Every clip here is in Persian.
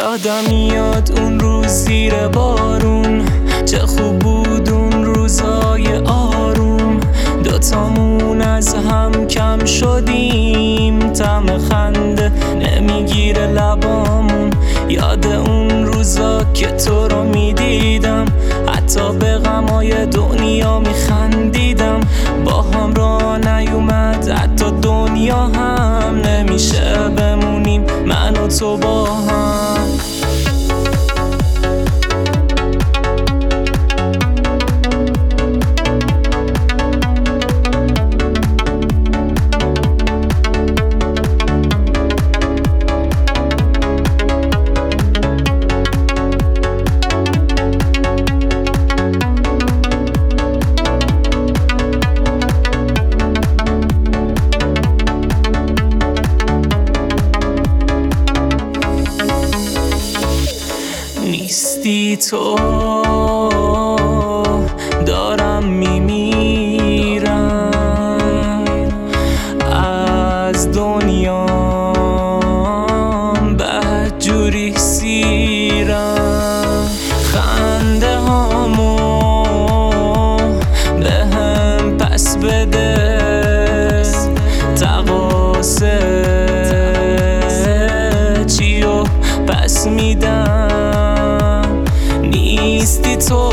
یادم میاد اون روز زیر بارون، چه خوب بود اون روزای آروم. دوتامون از هم کم شدیم، طعم خنده نمیگیره لبامون. یاد اون روزا که تو رو میدیدم، حتی به غمای دنیا میخندیدم. با هم را نیومد حتی دنیا هم، نمیشه بمونیم من و تو با هم. نیستی تو، دارم میمیرم از دنیام، بدجوری سیرم. خنده هامو به هم پس بده، تقاصه چیو پس میدم. نیستی تو،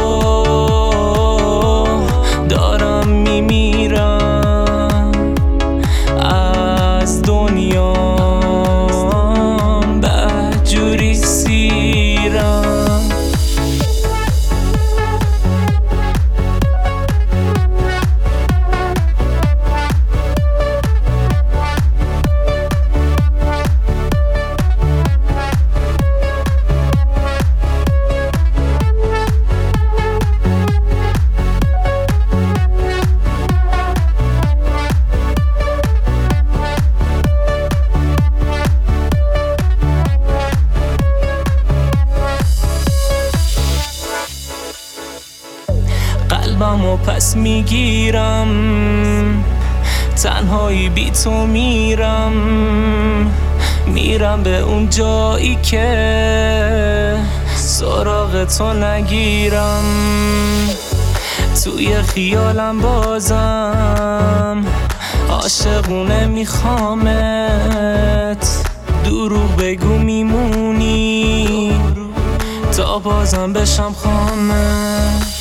دارم میمیرم از دنیام، بدجوری سیرم. قلبمو پس میگیرم، تنهایی بی تو میرم. میرم به اون جایی که سراغ تو نگیرم. توی خیالم بازم عاشقونه میخوامت، دروغ بگو میمونی تا بازم بشم خامت.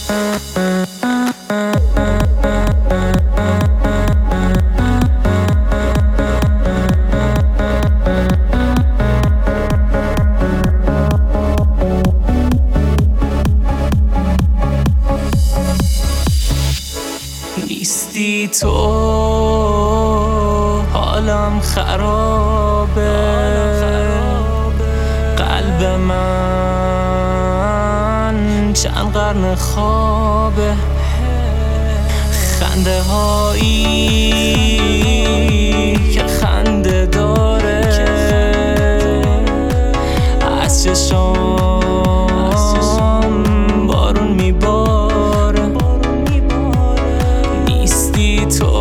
نیستی تو، حالم خرابه. قلب من چند قرن خوابه. خنده هایی که خنده داره از چشام بارون میباره. نیستی تو،